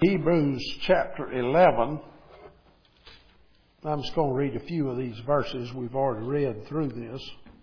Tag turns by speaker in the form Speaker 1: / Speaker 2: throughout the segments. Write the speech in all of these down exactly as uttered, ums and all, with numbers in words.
Speaker 1: Hebrews chapter eleven. I'm just going to read a few of these verses. We've already read through this.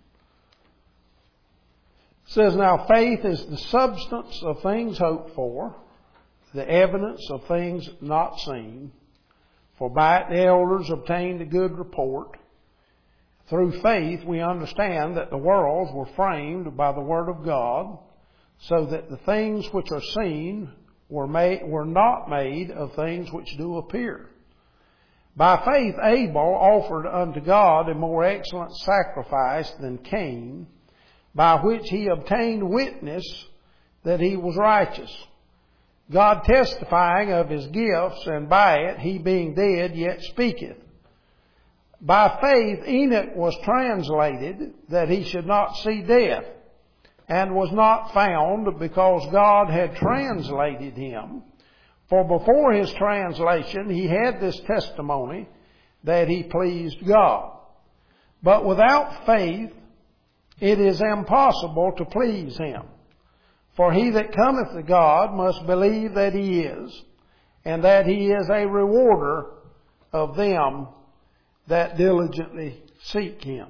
Speaker 1: It says, "Now faith is the substance of things hoped for, the evidence of things not seen. For by it the elders obtained a good report. Through faith we understand that the worlds were framed by the word of God, so that the things which are seen were made, were not made of things which do appear. By faith Abel offered unto God a more excellent sacrifice than Cain, by which he obtained witness that he was righteous, God testifying of his gifts, and by it he being dead yet speaketh. By faith Enoch was translated, that he should not see death, and was not found, because God had translated him. For before his translation he had this testimony, that he pleased God. But without faith it is impossible to please him. For he that cometh to God must believe that he is, and that he is a rewarder of them that diligently seek him."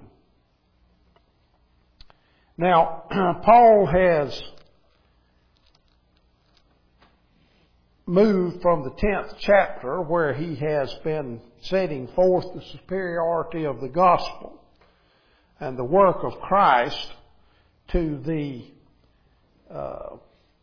Speaker 1: Now, Paul has moved from the tenth chapter, where he has been setting forth the superiority of the gospel and the work of Christ, to the uh,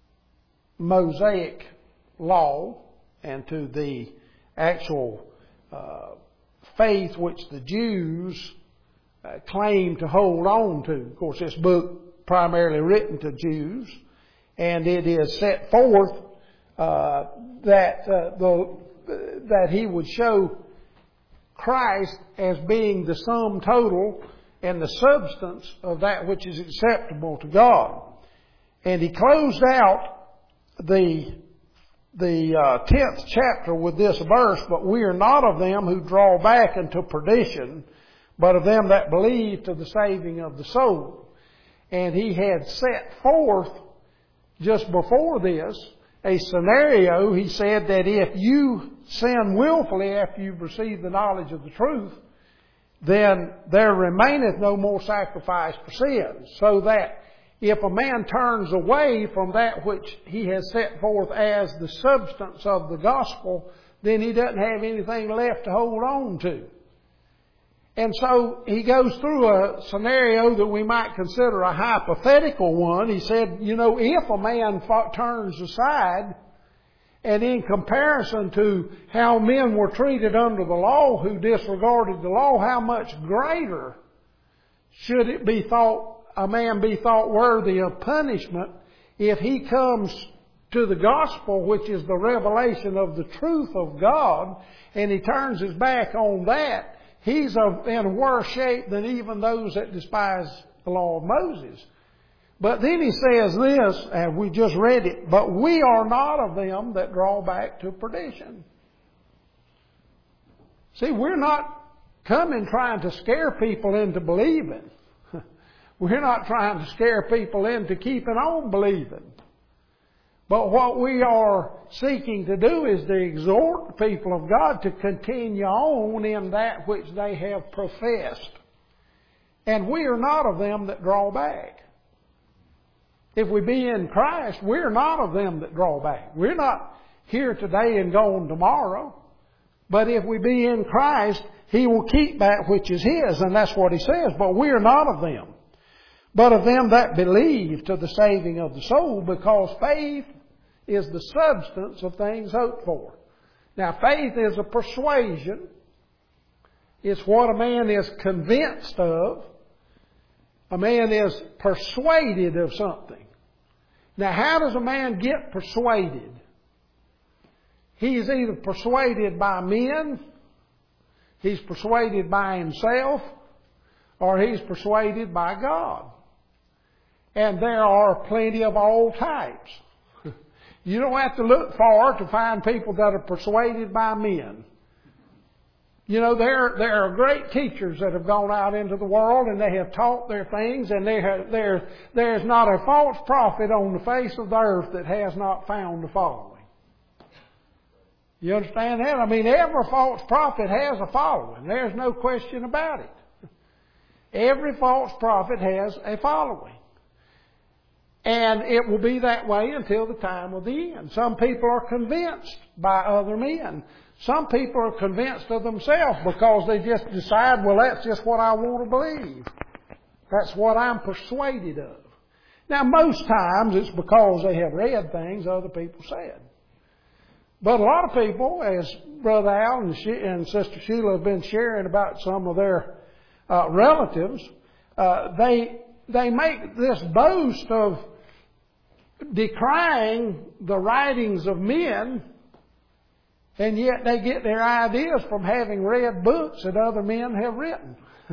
Speaker 1: Mosaic law and to the actual uh, faith which the Jews uh, claim to hold on to. Of course, this book primarily written to Jews, and it is set forth uh, that uh, the that he would show Christ as being the sum total and the substance of that which is acceptable to God. And he closed out the the uh, tenth chapter with this verse, "But we are not of them who draw back into perdition, but of them that believe to the saving of the soul." And he had set forth just before this a scenario. He said that if you sin willfully after you've received the knowledge of the truth, then there remaineth no more sacrifice for sins. So that if a man turns away from that which he has set forth as the substance of the gospel, then he doesn't have anything left to hold on to. And so he goes through a scenario that we might consider a hypothetical one. He said, you know, if a man turns aside, and in comparison to how men were treated under the law who disregarded the law, how much greater should it be thought, a man be thought worthy of punishment if he comes to the gospel, which is the revelation of the truth of God, and he turns his back on that. He's in worse shape than even those that despise the law of Moses. But then he says this, and we just read it, "But we are not of them that draw back to perdition." See, we're not coming trying to scare people into believing. We're not trying to scare people into keeping on believing. But what we are seeking to do is to exhort the people of God to continue on in that which they have professed. And we are not of them that draw back. If we be in Christ, we're not of them that draw back. We're not here today and gone tomorrow. But if we be in Christ, He will keep that which is His. And that's what He says. But we are not of them, but of them that believe to the saving of the soul, because faith is the substance of things hoped for. Now, faith is a persuasion. It's what a man is convinced of. A man is persuaded of something. Now, how does a man get persuaded? He's either persuaded by men, he's persuaded by himself, or he's persuaded by God. And there are plenty of all types. You don't have to look far to find people that are persuaded by men. You know, there, there are great teachers that have gone out into the world and they have taught their things, and there, there, there's not a false prophet on the face of the earth that has not found a following. You understand that? I mean, every false prophet has a following. There's no question about it. Every false prophet has a following. And it will be that way until the time of the end. Some people are convinced by other men. Some people are convinced of themselves because they just decide, well, that's just what I want to believe. That's what I'm persuaded of. Now, most times it's because they have read things other people said. But a lot of people, as Brother Al and, she, and Sister Sheila have been sharing about some of their uh, relatives, uh, they they make this boast of decrying the writings of men, and yet they get their ideas from having read books that other men have written.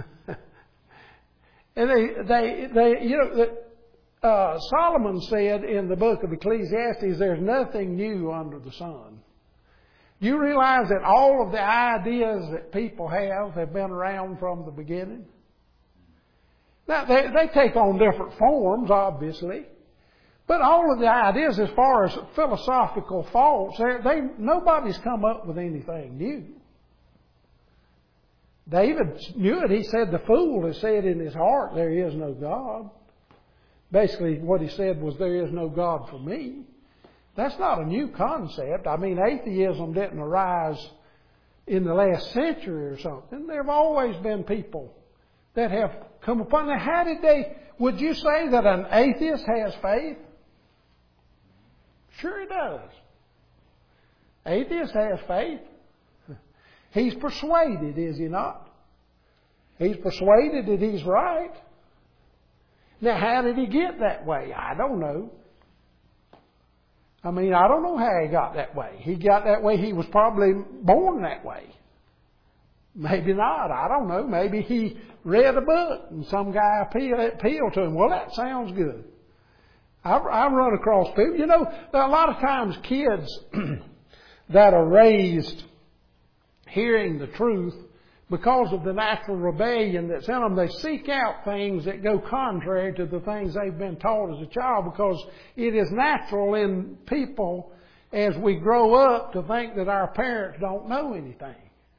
Speaker 1: And they, they, they, you know, the, uh, Solomon said in the book of Ecclesiastes, there's nothing new under the sun. You realize that all of the ideas that people have have been around from the beginning? Now, they, they take on different forms, obviously. But all of the ideas as far as philosophical thoughts, they, nobody's come up with anything new. David knew it. He said, the fool has said in his heart, there is no God. Basically, what he said was, there is no God for me. That's not a new concept. I mean, atheism didn't arise in the last century or something. There have always been people that have come upon it. How did they, would you say that an atheist has faith? Sure he does. Atheist has faith. He's persuaded, is he not? He's persuaded that he's right. Now, how did he get that way? I don't know. I mean, I don't know how he got that way. He got that way, he was probably born that way. Maybe not. I don't know. Maybe he read a book and some guy appealed, appealed to him. Well, that sounds good. I've, I've run across people. You know, there are a lot of times kids that are raised hearing the truth, because of the natural rebellion that's in them, they seek out things that go contrary to the things they've been taught as a child, because it is natural in people as we grow up to think that our parents don't know anything.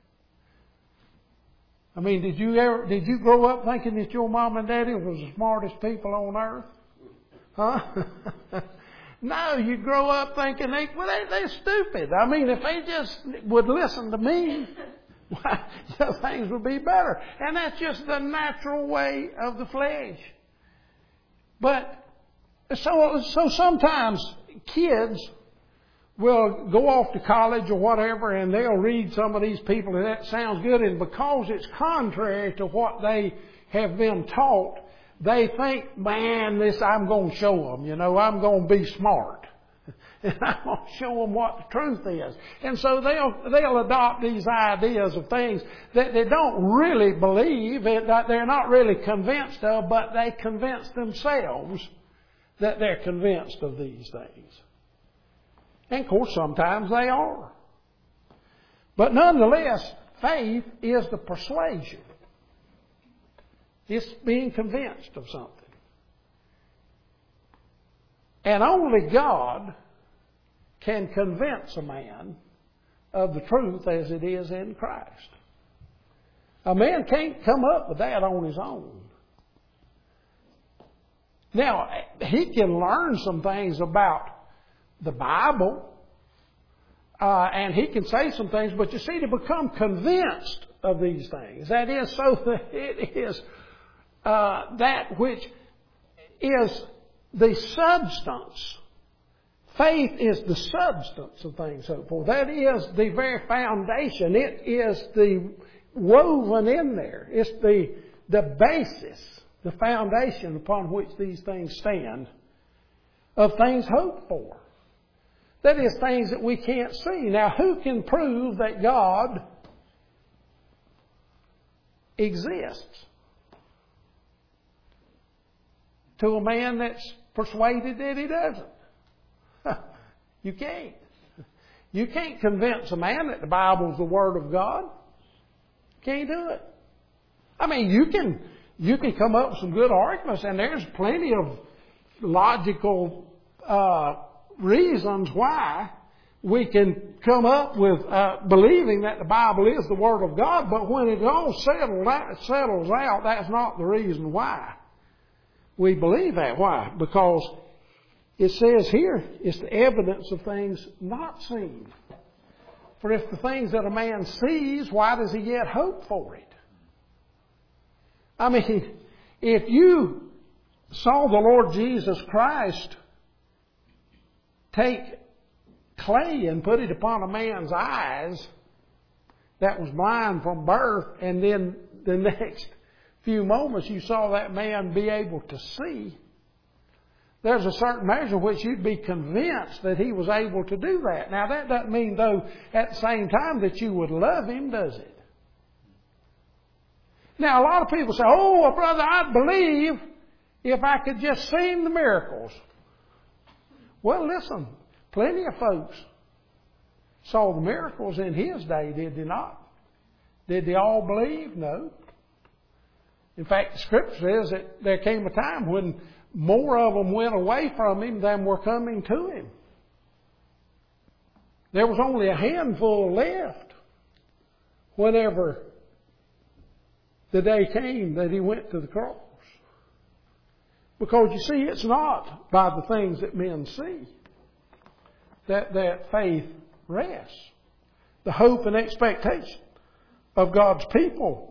Speaker 1: I mean, did you ever, did you grow up thinking that your mom and daddy was the smartest people on earth? Huh? No, you grow up thinking, they, well, they, they're stupid. I mean, if they just would listen to me, why, things would be better. And that's just the natural way of the flesh. But, so, so sometimes kids will go off to college or whatever, and they'll read some of these people, and that sounds good. And because it's contrary to what they have been taught, they think, man, this, I'm going to show them, you know, I'm going to be smart. And I'm going to show them what the truth is. And so they'll, they'll adopt these ideas of things that they don't really believe, that they're not really convinced of, but they convince themselves that they're convinced of these things. And of course, sometimes they are. But nonetheless, faith is the persuasion. It's being convinced of something. And only God can convince a man of the truth as it is in Christ. A man can't come up with that on his own. Now, he can learn some things about the Bible, uh, and he can say some things, but you see, to become convinced of these things, that is, so that it is Uh, that which is the substance. Faith is the substance of things hoped for. That is the very foundation. It is the woven in there. It's the, the basis, the foundation upon which these things stand of things hoped for. That is, things that we can't see. Now, who can prove that God exists? To a man that's persuaded that he doesn't. You can't. You can't convince a man that the Bible's the Word of God. Can't do it. I mean, you can, you can come up with some good arguments, and there's plenty of logical uh, reasons why we can come up with uh, believing that the Bible is the Word of God, but when it all settles out, settles out, that's not the reason why we believe that. Why? Because it says here, it's the evidence of things not seen. For if the things that a man sees, why does he yet hope for it? I mean, if you saw the Lord Jesus Christ take clay and put it upon a man's eyes that was blind from birth, and then the next few moments you saw that man be able to see, there's a certain measure which you'd be convinced that he was able to do that. Now that doesn't mean, though, at the same time that you would love him, does it? Now a lot of people say, oh, well, brother, I'd believe if I could just see the miracles. Well, listen, plenty of folks saw the miracles in his day, did they not? Did they all believe? No. In fact, the Scripture says that there came a time when more of them went away from him than were coming to him. There was only a handful left whenever the day came that he went to the cross. Because you see, it's not by the things that men see that that faith rests. The hope and expectation of God's people.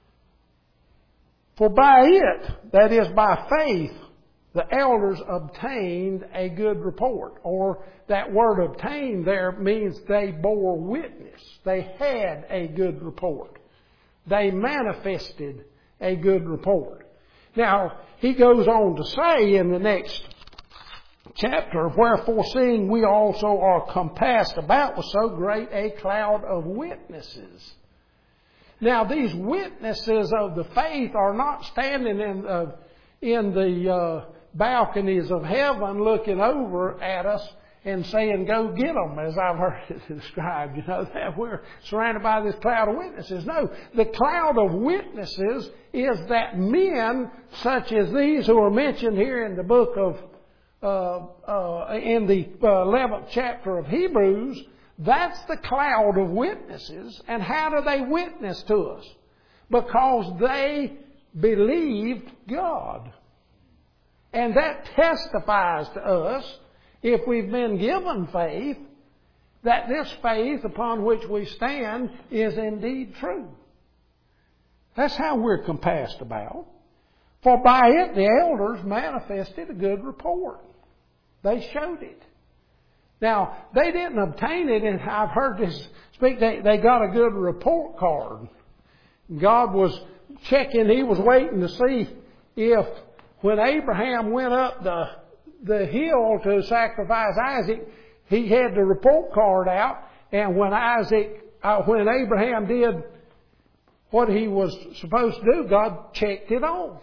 Speaker 1: For by it, that is by faith, the elders obtained a good report. Or that word obtained there means they bore witness. They had a good report. They manifested a good report. Now, he goes on to say in the next chapter, wherefore seeing we also are compassed about with so great a cloud of witnesses. Now, these witnesses of the faith are not standing in, uh, in the uh, balconies of heaven looking over at us and saying, go get them, as I've heard it described, you know, that we're surrounded by this cloud of witnesses. No, the cloud of witnesses is that men such as these who are mentioned here in the book of, uh, uh, in the eleventh chapter of Hebrews, that's the cloud of witnesses. And how do they witness to us? Because they believed God. And that testifies to us, if we've been given faith, that this faith upon which we stand is indeed true. That's how we're compassed about. For by it the elders manifested a good report. They showed it. Now, they didn't obtain it, and I've heard this speak, they, they got a good report card. God was checking, He was waiting to see if when Abraham went up the the hill to sacrifice Isaac, he had the report card out, and when Isaac, uh, when Abraham did what he was supposed to do, God checked it off.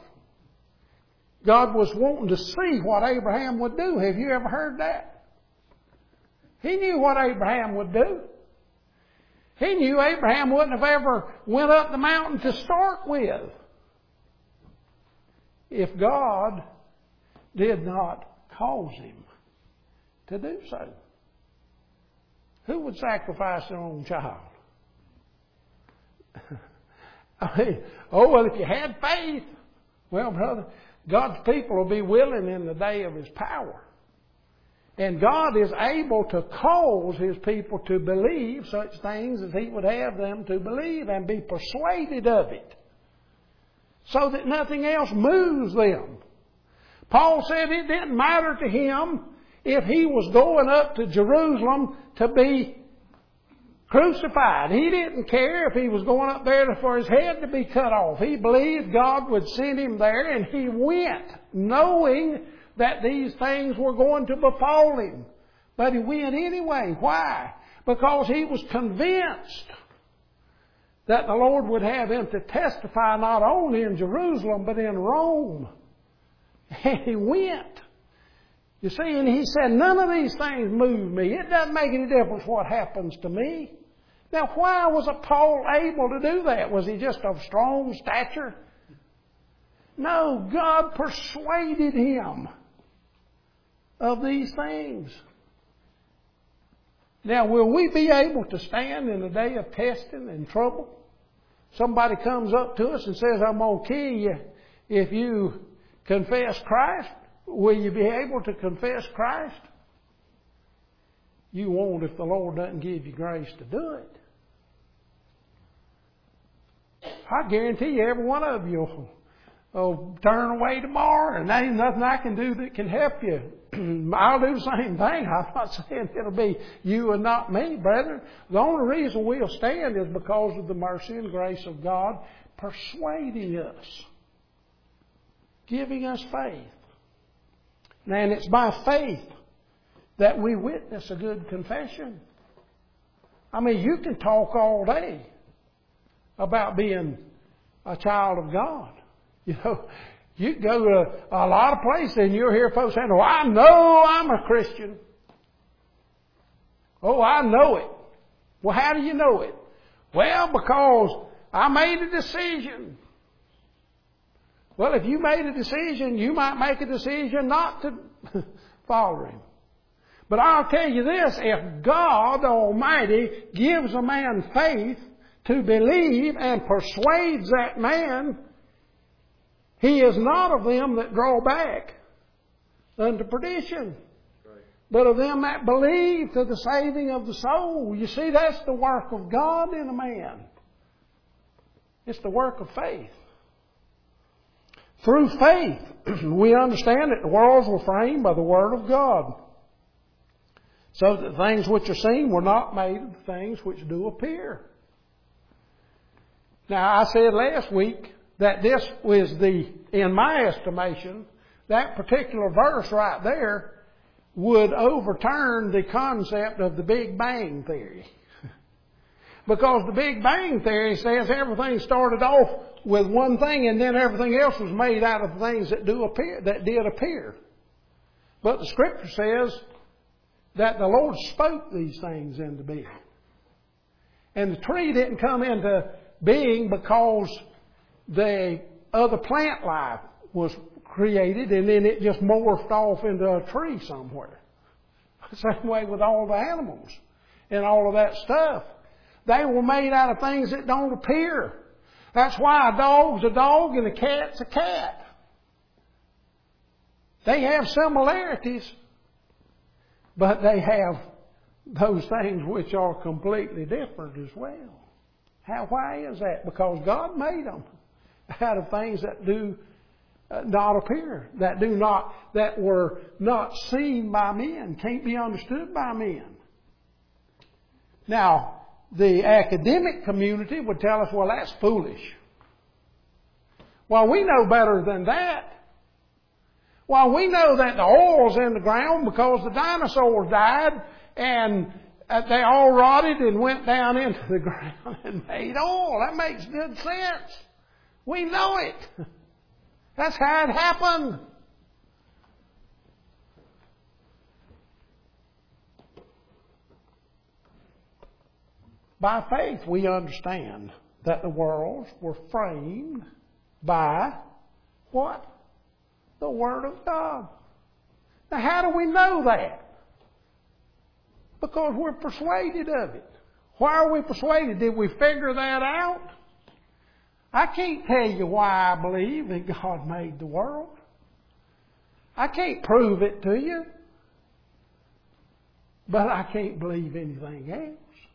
Speaker 1: God was wanting to see what Abraham would do. Have you ever heard that? He knew what Abraham would do. He knew Abraham wouldn't have ever went up the mountain to start with if God did not cause him to do so. Who would sacrifice their own child? I mean, oh, well, if you had faith, well, brother, God's people will be willing in the day of His power. And God is able to cause His people to believe such things as He would have them to believe and be persuaded of it, so that nothing else moves them. Paul said it didn't matter to him if he was going up to Jerusalem to be crucified. He didn't care if he was going up there for his head to be cut off. He believed God would send him there, and he went knowing that these things were going to befall him. But he went anyway. Why? Because he was convinced that the Lord would have him to testify not only in Jerusalem but in Rome. And he went. You see, and he said, none of these things move me. It doesn't make any difference what happens to me. Now, why was Paul able to do that? Was he just of strong stature? No, God persuaded him of these things. Now, will we be able to stand in the day of testing and trouble? Somebody comes up to us and says, I'm going to kill you if you confess Christ. Will you be able to confess Christ? You won't if the Lord doesn't give you grace to do it. I guarantee you every one of you will, will turn away tomorrow, and there ain't nothing I can do that can help you. I'll do the same thing. I'm not saying it'll be you and not me, brethren. The only reason we'll stand is because of the mercy and grace of God persuading us, giving us faith. And it's by faith that we witness a good confession. I mean, you can talk all day about being a child of God. You know, you can go to a lot of places and you'll hear folks saying, oh, I know I'm a Christian. Oh, I know it. Well, how do you know it? Well, because I made a decision. Well, if you made a decision, you might make a decision not to follow Him. But I'll tell you this, if God Almighty gives a man faith to believe and persuades that man, he is not of them that draw back unto perdition, right, but of them that believe to the saving of the soul. You see, that's the work of God in a man. It's the work of faith. Through faith, we understand that the worlds were framed by the Word of God, so that things which are seen were not made of the things which do appear. Now, I said last week that this was the, in my estimation, that particular verse right there would overturn the concept of the Big Bang Theory. Because the Big Bang Theory says everything started off with one thing and then everything else was made out of things that do appear, that did appear. But the Scripture says that the Lord spoke these things into being. And the tree didn't come into being because the other plant life was created and then it just morphed off into a tree somewhere. The same way with all the animals and all of that stuff. They were made out of things that don't appear. That's why a dog's a dog and a cat's a cat. They have similarities, but they have those things which are completely different as well. How, why is that? Because God made them out of things that do not appear, that do not, that were not seen by men, can't be understood by men. Now, the academic community would tell us, well, that's foolish. Well, we know better than that. Well, we know that the oil's in the ground because the dinosaurs died and they all rotted and went down into the ground and made oil. That makes good sense. We know it. That's how it happened. By faith, we understand that the worlds were framed by what? The Word of God. Now, how do we know that? Because we're persuaded of it. Why are we persuaded? Did we figure that out? I can't tell you why I believe that God made the world. I can't prove it to you. But I can't believe anything else.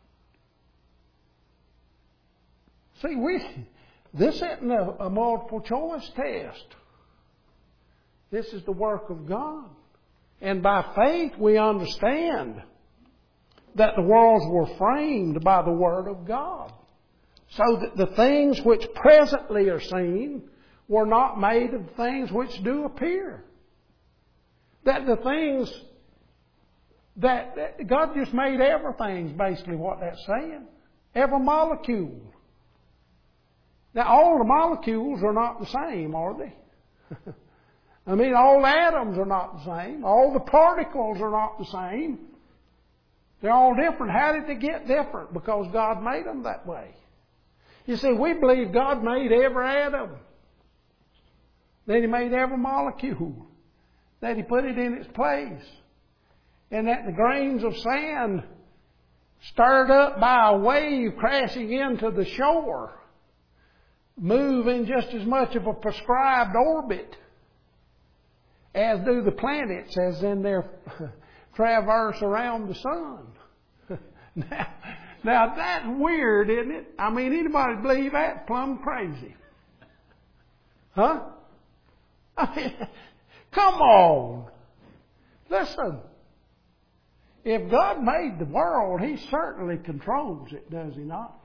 Speaker 1: See, we, this isn't a, a multiple choice test. This is the work of God. And by faith we understand that the worlds were framed by the Word of God, so that the things which presently are seen were not made of things which do appear. That the things that, that God just made everything is basically what that's saying. Every molecule. Now, all the molecules are not the same, are they? I mean, all the atoms are not the same. All the particles are not the same. They're all different. How did they get different? Because God made them that way. You see, we believe God made every atom. That He made every molecule. That He put it in its place. And that the grains of sand stirred up by a wave crashing into the shore, move in just as much of a prescribed orbit as do the planets as in their traverse around the sun. now, now that's weird, isn't it? I mean, anybody believe that? Plumb crazy. Huh? I mean, come on. Listen. If God made the world, He certainly controls it, does He not?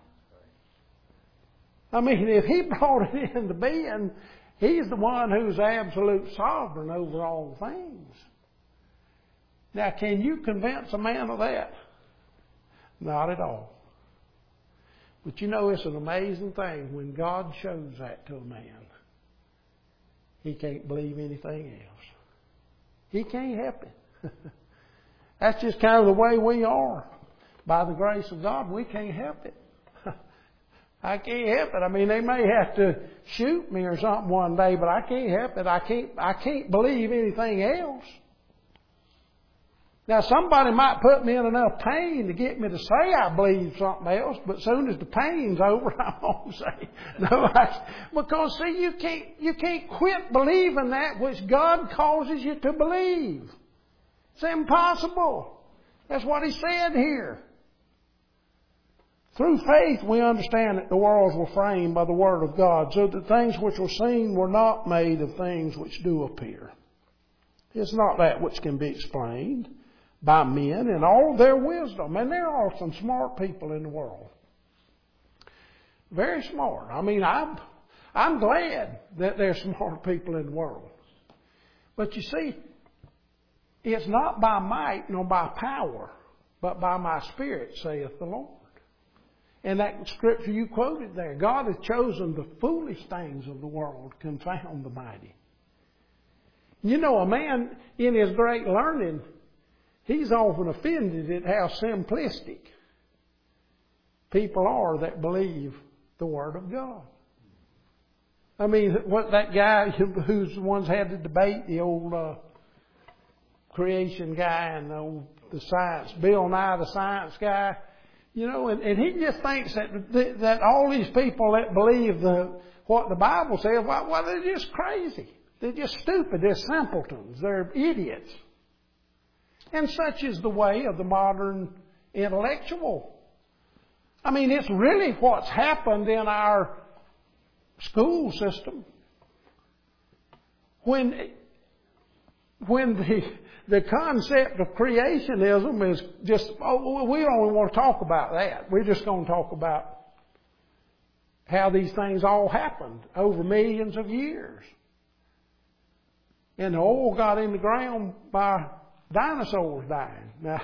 Speaker 1: I mean, if He brought it into being, He's the one who's absolute sovereign over all things. Now, can you convince a man of that? Not at all. But you know, it's an amazing thing when God shows that to a man. He can't believe anything else. He can't help it. That's just kind of the way we are. By the grace of God, we can't help it. I can't help it. I mean, they may have to shoot me or something one day, but I can't help it. I can't, I can't believe anything else. Now, somebody might put me in enough pain to get me to say I believe something else, but as soon as the pain's over, I'm going to say, no, I, because see, you can't, you can't quit believing that which God causes you to believe. It's impossible. That's what He said here. Through faith we understand that the worlds were framed by the Word of God, so that things which were seen were not made of things which do appear. It's not that which can be explained by men in all their wisdom. And there are some smart people in the world. Very smart. I mean, I'm, I'm glad that there's smart people in the world. But you see, it's not by might nor by power, but by my Spirit, saith the Lord. And that scripture you quoted there, God has chosen the foolish things of the world to confound the mighty. You know, a man in his great learning, he's often offended at how simplistic people are that believe the Word of God. I mean, what that guy who's the ones had the debate, the old uh, creation guy and the, old, the science, Bill Nye the science guy, you know, and, and he just thinks that that all these people that believe the what the Bible says, well, well, they're just crazy. They're just stupid. They're simpletons. They're idiots. And such is the way of the modern intellectual. I mean, it's really what's happened in our school system. When, when the, the concept of creationism is just, oh, we don't even want to talk about that. We're just going to talk about how these things all happened over millions of years. And the oil got in the ground by dinosaurs dying. Now,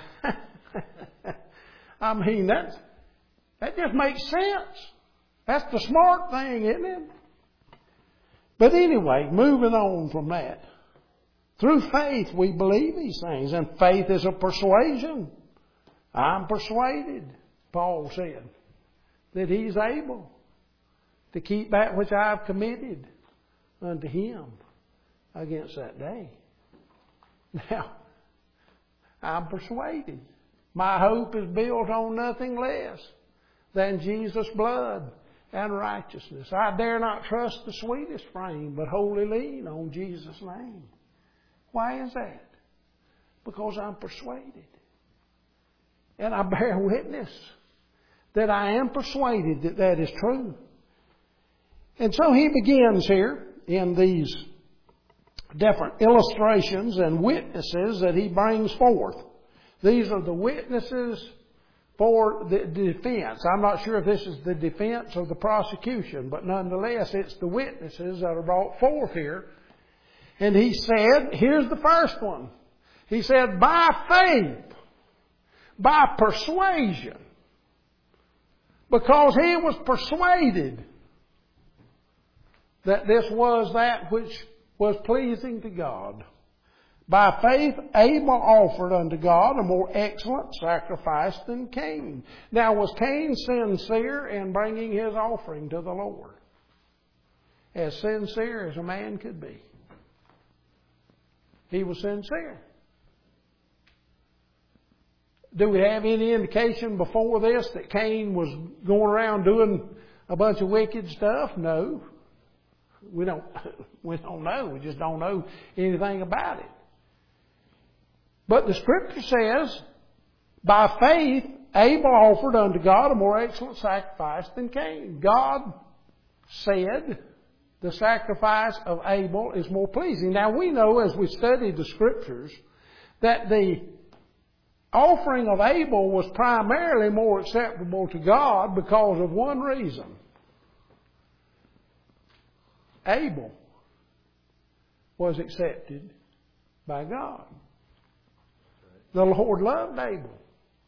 Speaker 1: I mean, that's, that just makes sense. That's the smart thing, isn't it? But anyway, moving on from that. Through faith we believe these things. And faith is a persuasion. I'm persuaded, Paul said, that He's able to keep that which I've committed unto Him against that day. Now, I'm persuaded. My hope is built on nothing less than Jesus' blood and righteousness. I dare not trust the sweetest frame, but wholly lean on Jesus' name. Why is that? Because I'm persuaded. And I bear witness that I am persuaded that that is true. And so he begins here in these different illustrations and witnesses that he brings forth. These are the witnesses for the defense. I'm not sure if this is the defense or the prosecution, but nonetheless it's the witnesses that are brought forth here. And he said, here's the first one. He said, by faith, by persuasion, because he was persuaded that this was that which was pleasing to God. By faith, Abel offered unto God a more excellent sacrifice than Cain. Now, was Cain sincere in bringing his offering to the Lord? As sincere as a man could be. He was sincere. do we have any indication before this that Cain was going around doing a bunch of wicked stuff? No. We don't, we don't know. We just don't know anything about it. But the Scripture says, by faith, Abel offered unto God a more excellent sacrifice than Cain. God said the sacrifice of Abel is more pleasing. Now we know as we study the Scriptures that the offering of Abel was primarily more acceptable to God because of one reason. Abel was accepted by God. The Lord loved Abel.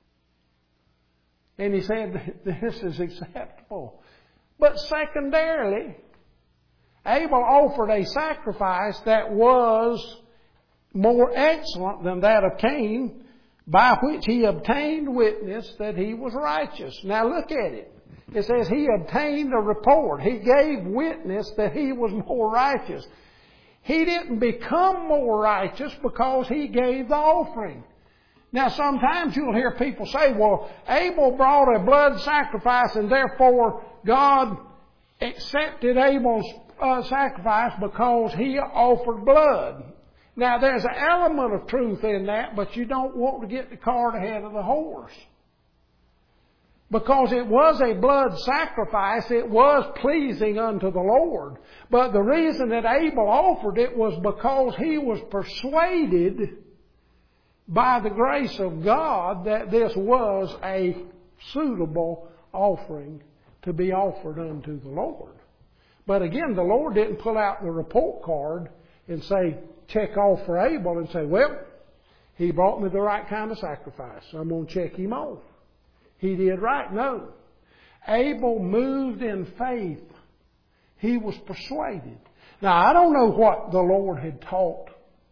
Speaker 1: And He said, this is acceptable. But secondarily, Abel offered a sacrifice that was more excellent than that of Cain, by which he obtained witness that he was righteous. Now look at it. It says he obtained a report. He gave witness that he was more righteous. He didn't become more righteous because he gave the offering. Now sometimes you'll hear people say, well, Abel brought a blood sacrifice and therefore God accepted Abel's uh, sacrifice because he offered blood. Now there's an element of truth in that, but you don't want to get the cart ahead of the horse. Because it was a blood sacrifice, it was pleasing unto the Lord. But the reason that Abel offered it was because he was persuaded by the grace of God that this was a suitable offering to be offered unto the Lord. But again, the Lord didn't pull out the report card and say, check off for Abel and say, well, he brought me the right kind of sacrifice, so I'm going to check him off. He did right. No. Abel moved in faith. He was persuaded. Now, I don't know what the Lord had taught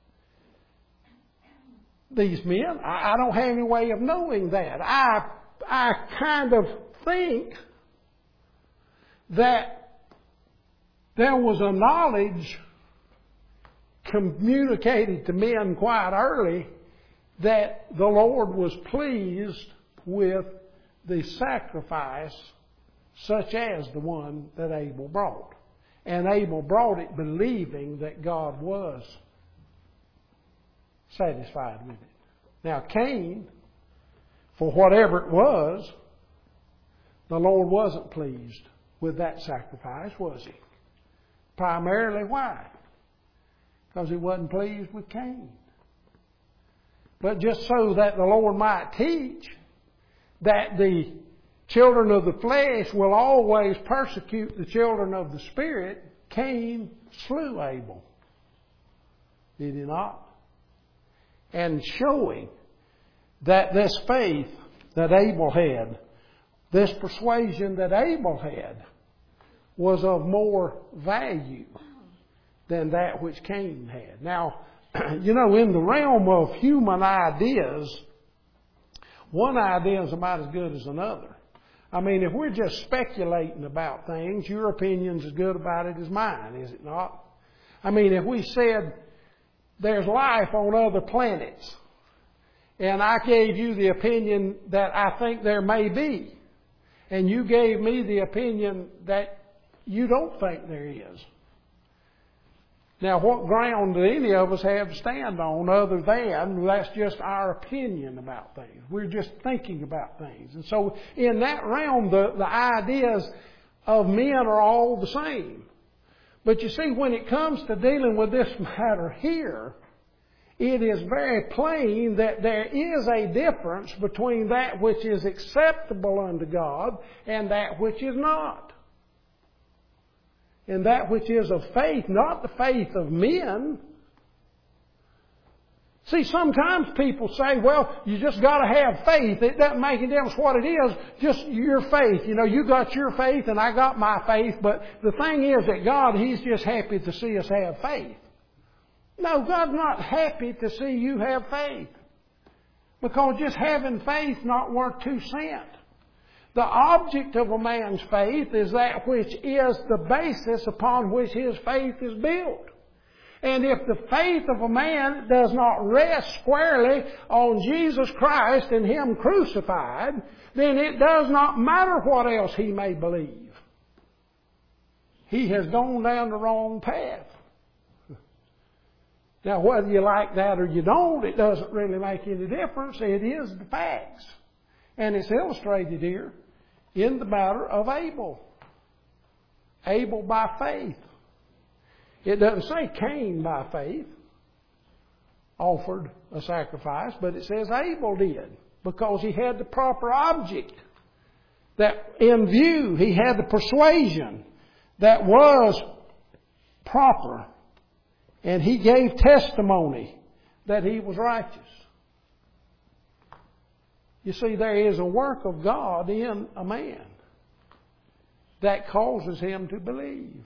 Speaker 1: these men. I, I don't have any way of knowing that. I, I kind of think that there was a knowledge communicated to men quite early that the Lord was pleased with the sacrifice such as the one that Abel brought. And Abel brought it believing that God was satisfied with it. Now Cain, for whatever it was, the Lord wasn't pleased with that sacrifice, was He? Primarily why? Because He wasn't pleased with Cain. But just so that the Lord might teach that the children of the flesh will always persecute the children of the Spirit, Cain slew Abel. Did he not? And showing that this faith that Abel had, this persuasion that Abel had, was of more value than that which Cain had. Now, you know, in the realm of human ideas, one idea is about as good as another. I mean, if we're just speculating about things, your opinion's as good about it as mine, is it not? I mean, if we said there's life on other planets, and I gave you the opinion that I think there may be, and you gave me the opinion that you don't think there is. Now, what ground do any of us have to stand on other than that's just our opinion about things? We're just thinking about things. And so in that realm, the, the ideas of men are all the same. But you see, when it comes to dealing with this matter here, it is very plain that there is a difference between that which is acceptable unto God and that which is not. And that which is of faith, not the faith of men. See, sometimes people say, well, you just got to have faith. It doesn't make any difference what it is, just your faith. You know, you got your faith and I got my faith. But the thing is that God, He's just happy to see us have faith. No, God's not happy to see you have faith. Because just having faith not worth two cents. The object of a man's faith is that which is the basis upon which his faith is built. And if the faith of a man does not rest squarely on Jesus Christ and Him crucified, then it does not matter what else he may believe. He has gone down the wrong path. Now, whether you like that or you don't, it doesn't really make any difference. It is the facts. And it's illustrated here in the matter of Abel. Abel by faith. It doesn't say Cain by faith offered a sacrifice, but it says Abel did, because he had the proper object that in view. He had the persuasion that was proper. And he gave testimony that he was righteous. You see, there is a work of God in a man that causes him to believe.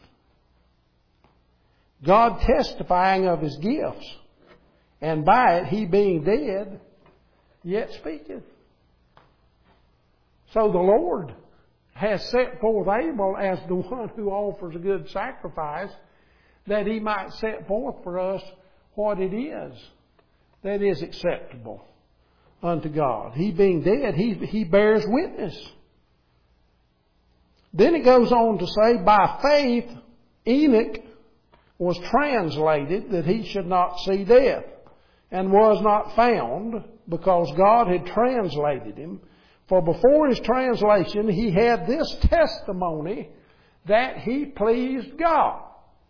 Speaker 1: God testifying of His gifts, and by it he being dead, yet speaketh. So the Lord has set forth Abel as the one who offers a good sacrifice, that He might set forth for us what it is that is acceptable unto God. He being dead, He, he bears witness. Then it goes on to say, by faith Enoch was translated that he should not see death, and was not found, because God had translated him. For before his translation he had this testimony, that he pleased God.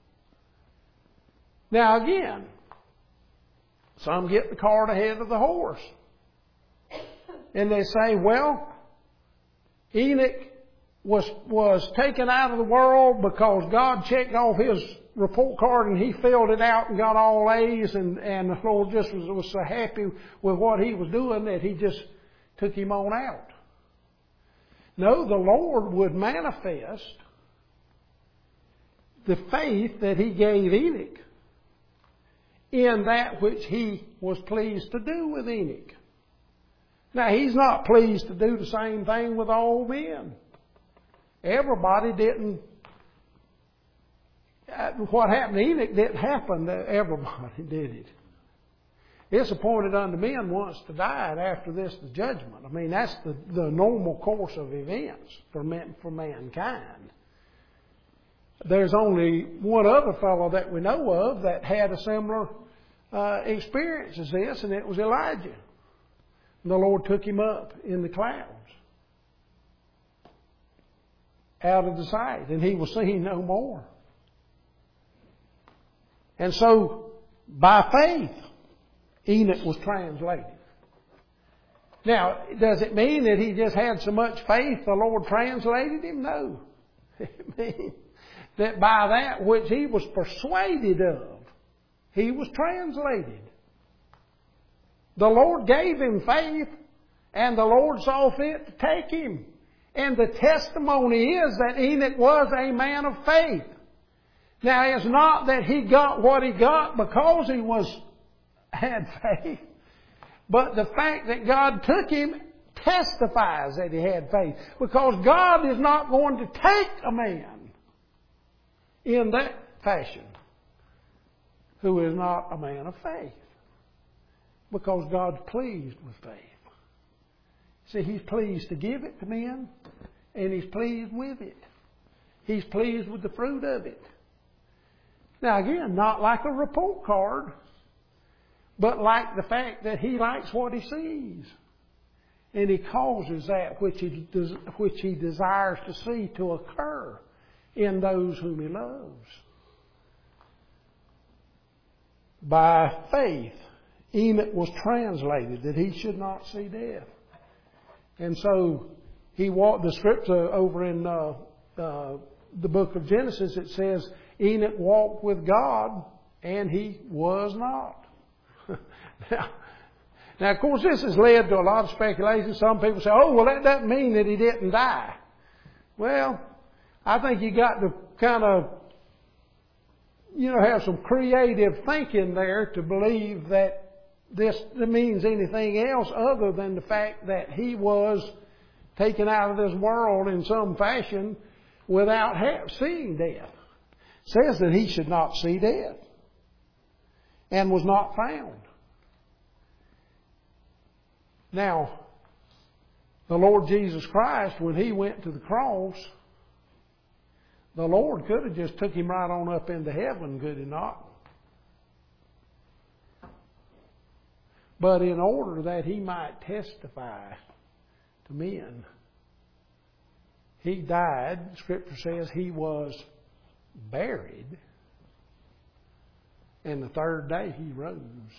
Speaker 1: Now again, some get the cart ahead of the horse. And they say, well, Enoch was, was taken out of the world because God checked off his report card and he filled it out and got all A's, and, and the Lord just was, was so happy with what he was doing that He just took him on out. No, the Lord would manifest the faith that He gave Enoch in that which He was pleased to do with Enoch. Now, He's not pleased to do the same thing with all men. Everybody didn't, what happened to Enoch didn't happen to everybody, did it? It's appointed unto men once to die, and after this the judgment. I mean, that's the, the normal course of events for man, for mankind. There's only one other fellow that we know of that had a similar uh, experience as this, and it was Elijah. And the Lord took him up in the clouds out of the sight, and he was seen no more. And so, by faith, Enoch was translated. Now, does it mean that he just had so much faith the Lord translated him? No. It means that by that which he was persuaded of, he was translated. The Lord gave him faith, and the Lord saw fit to take him. And the testimony is that Enoch was a man of faith. Now, it's not that he got what he got because he was had faith, but the fact that God took him testifies that he had faith, because God is not going to take a man in that fashion who is not a man of faith, because God's pleased with faith. See, He's pleased to give it to men, and He's pleased with it. He's pleased with the fruit of it. Now again, not like a report card, but like the fact that He likes what He sees. And He causes that which He, des- which he desires to see to occur in those whom He loves. By faith, Enoch was translated that he should not see death. And so, he walked, the scripture over in uh, uh, the book of Genesis, it says, Enoch walked with God, and he was not. now, now, of course, this has led to a lot of speculation. Some people say, oh, well, that doesn't mean that he didn't die. Well, I think you got to kind of, you know, have some creative thinking there to believe that this means anything else other than the fact that he was taken out of this world in some fashion without have, seeing death. It says that he should not see death. and was not found. Now, the Lord Jesus Christ, when He went to the cross, the Lord could have just took Him right on up into heaven, could He not? But in order that He might testify to men, He died. Scripture says He was buried, and the third day He rose.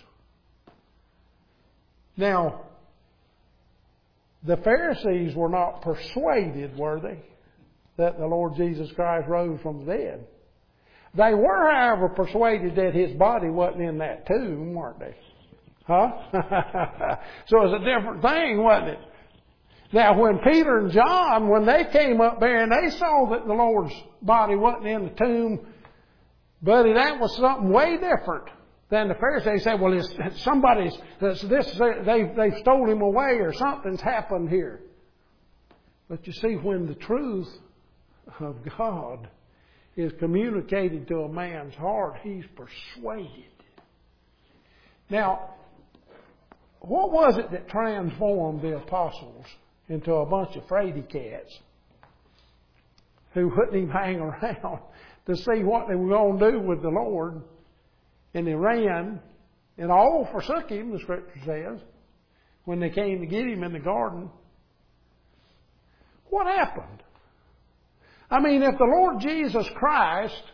Speaker 1: Now, the Pharisees were not persuaded, were they, that the Lord Jesus Christ rose from the dead? They were, however, persuaded that His body wasn't in that tomb, weren't they? Huh? So it's a different thing, wasn't it? Now, when Peter and John, when they came up there and they saw that the Lord's body wasn't in the tomb, buddy, that was something way different than the Pharisees. They said, well, it's, somebody's, this, they've, they've stole Him away or something's happened here. But you see, when the truth of God is communicated to a man's heart, he's persuaded. Now, what was it that transformed the apostles into a bunch of fraidy cats who wouldn't even hang around to see what they were going to do with the Lord? And they ran, and all forsook Him, the Scripture says, when they came to get Him in the garden. What happened? I mean, if the Lord Jesus Christ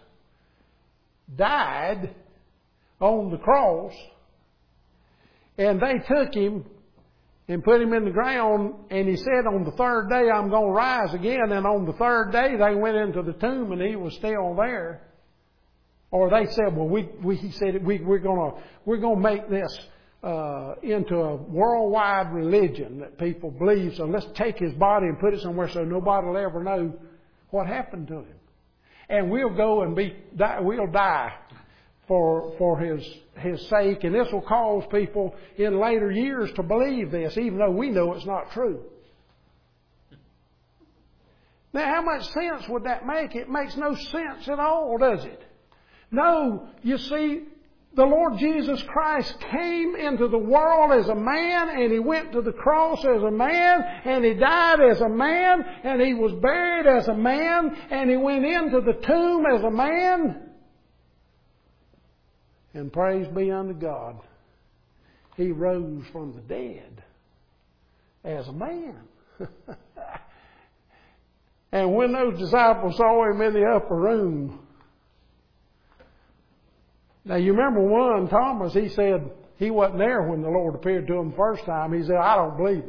Speaker 1: died on the cross, and they took Him and put Him in the ground, and He said, on the third day I'm going to rise again, and on the third day they went into the tomb and He was still there. Or they said, well, we, we He said, we, we're going to we're going to make this uh, into a worldwide religion that people believe, so let's take His body and put it somewhere so nobody will ever know what happened to Him. And we'll go and be, die, we'll die for for His His sake, and this will cause people in later years to believe this, even though we know it's not true. Now, how much sense would that make? It makes no sense at all, does it? No, you see, the Lord Jesus Christ came into the world as a man, and He went to the cross as a man, and He died as a man, and He was buried as a man, and He went into the tomb as a man. And praise be unto God, He rose from the dead as a man. And when those disciples saw Him in the upper room, now you remember one, Thomas, he said he wasn't there when the Lord appeared to him the first time. He said, I don't believe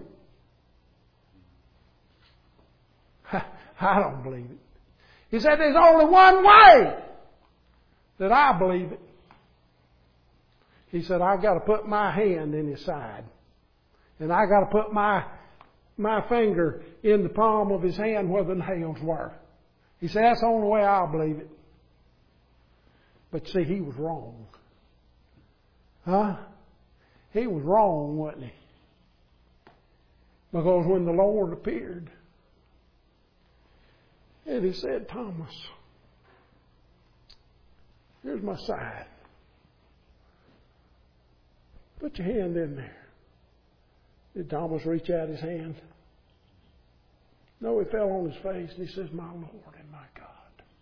Speaker 1: it. I don't believe it. He said, there's only one way that I believe it. He said, I've got to put my hand in His side. And I got to put my my finger in the palm of His hand where the nails were. He said, that's the only way I'll believe it. But see, he was wrong. Huh? He was wrong, wasn't he? Because when the Lord appeared, and He said, Thomas, here's my side. Put your hand in there. Did Thomas reach out his hand? No, he fell on his face and he says, my Lord and my God.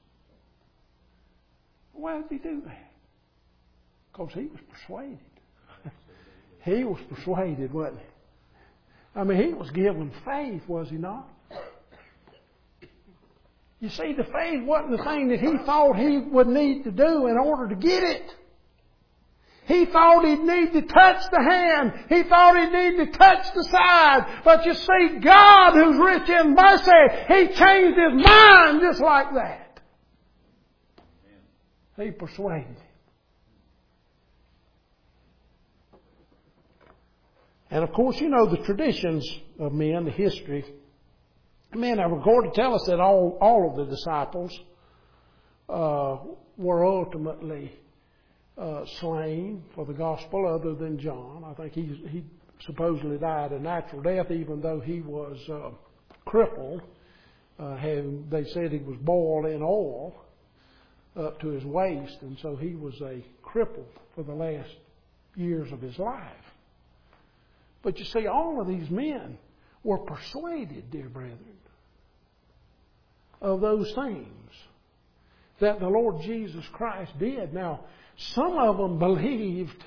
Speaker 1: Why did he do that? Because he was persuaded. He was persuaded, wasn't he? I mean, he was given faith, was he not? You see, the faith wasn't the thing that he thought he would need to do in order to get it. He thought he'd need to touch the hand. He thought he'd need to touch the side. But you see, God, who's rich in mercy, He changed his mind just like that. He persuaded him. And of course, you know the traditions of men, the history. Men are recorded to tell us that all, all of the disciples uh, were ultimately uh, slain for the gospel, other than John. I think he, he supposedly died a natural death, even though he was uh, crippled. Uh, having, they said he was boiled in oil. up to his waist, and so he was a cripple for the last years of his life. But you see, all of these men were persuaded, dear brethren, of those things that the Lord Jesus Christ did. Now, some of them believed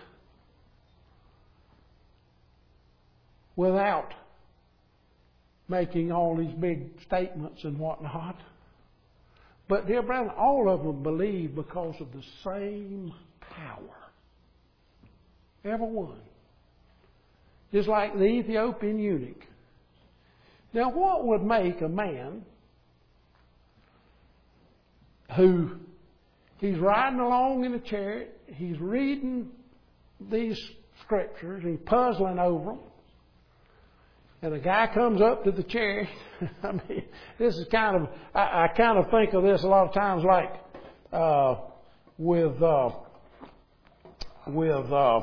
Speaker 1: without making all these big statements and whatnot. But, dear brethren, all of them believed because of the same power. Every one. Just like the Ethiopian eunuch. Now, what would make a man who he's riding along in a chariot, he's reading these scriptures, he's puzzling over them, and a guy comes up to the chariot. I mean, this is kind of, I, I kind of think of this a lot of times like uh, with, uh, with uh,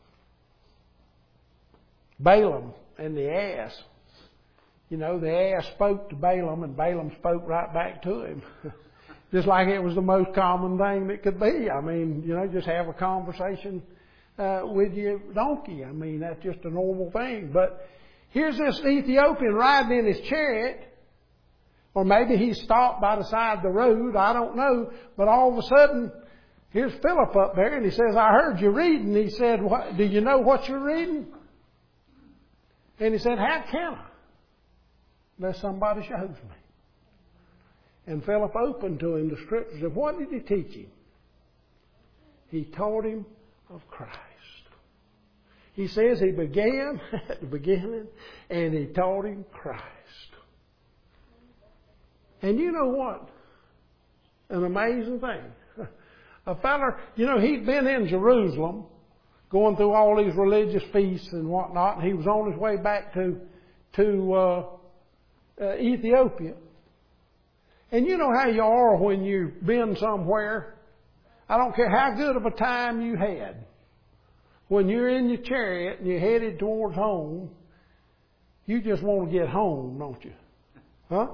Speaker 1: Balaam and the ass. You know, the ass spoke to Balaam and Balaam spoke right back to him. Just like it was the most common thing that could be. I mean, you know, just have a conversation uh, with your donkey. I mean, that's just a normal thing. But here's this Ethiopian riding in his chariot, or maybe he stopped by the side of the road, I don't know. But all of a sudden, here's Philip up there, and he says, I heard you reading. He said, what, do you know what you're reading? And he said, how can I? Unless somebody shows me. And Philip opened to him the scriptures. And what did he teach him? He taught him of Christ. He says he began at the beginning and he taught him Christ. And you know what? An amazing thing. A feller, you know, he'd been in Jerusalem going through all these religious feasts and whatnot, and he was on his way back to, to uh, uh, Ethiopia. And you know how you are when you've been somewhere. I don't care how good of a time you had. When you're in your chariot and you're headed towards home, you just want to get home, don't you? Huh?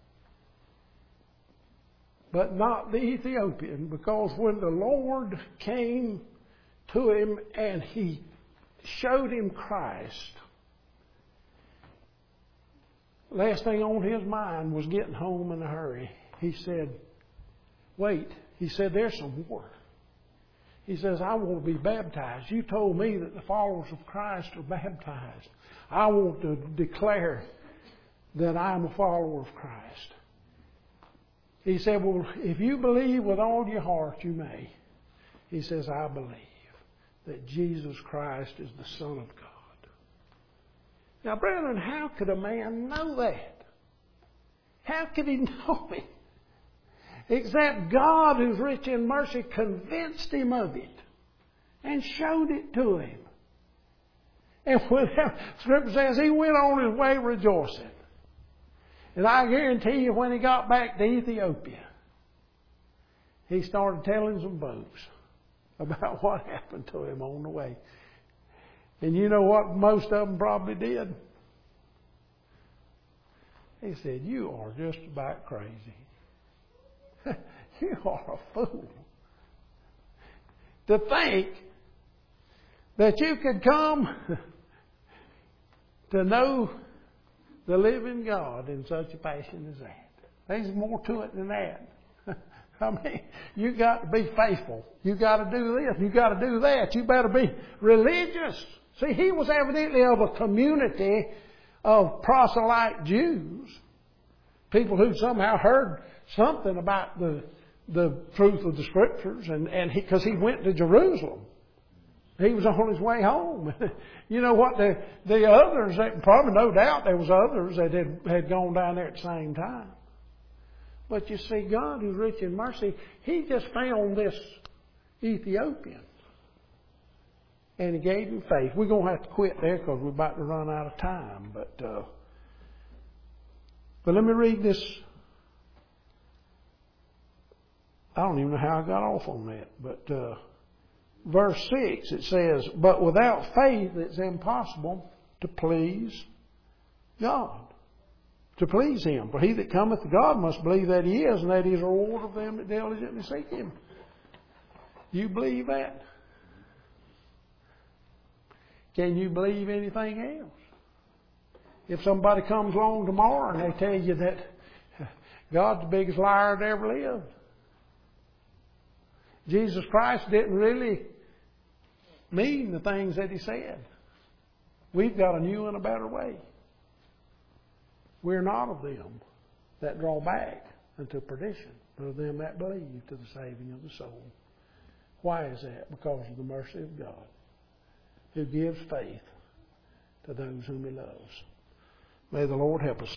Speaker 1: But not the Ethiopian, because when the Lord came to him and He showed him Christ, last thing on his mind was getting home in a hurry. He said, wait. He said, there's some more. He says, I want to be baptized. You told me that the followers of Christ are baptized. I want to declare that I'm a follower of Christ. He said, well, if you believe with all your heart, you may. He says, I believe that Jesus Christ is the Son of God. Now, brethren, how could a man know that? How could he know it? Except God, who's rich in mercy, convinced him of it and showed it to him. And when the Scripture says he went on his way rejoicing. And I guarantee you, when he got back to Ethiopia, he started telling some folks about what happened to him on the way. And you know what most of them probably did? He said, you are just about crazy. You are a fool. To think that you could come to know the living God in such a fashion as that. There's more to it than that. I mean, you got to be faithful. You got to do this. You got to do that. You better be religious. See, he was evidently of a community of proselyte Jews. People who somehow heard something about the the truth of the Scriptures. And, and he, because he went to Jerusalem. He was on his way home. You know what? The, the others, probably no doubt there was others that had, had gone down there at the same time. But you see, God, who's rich in mercy, He just found this Ethiopian. And He gave him faith. We're going to have to quit there because we're about to run out of time. But, uh, but let me read this. I don't even know how I got off on that. But uh, verse six, it says, but without faith it's impossible to please God. to please Him. For he that cometh to God must believe that He is, and that He is a reward of them that diligently seek Him. You believe that? Can you believe anything else? If somebody comes along tomorrow and they tell you that God's the biggest liar that ever lived, Jesus Christ didn't really mean the things that He said. We've got a new and a better way. We're not of them that draw back unto perdition, but of them that believe to the saving of the soul. Why is that? Because of the mercy of God, who gives faith to those whom He loves. May the Lord help us.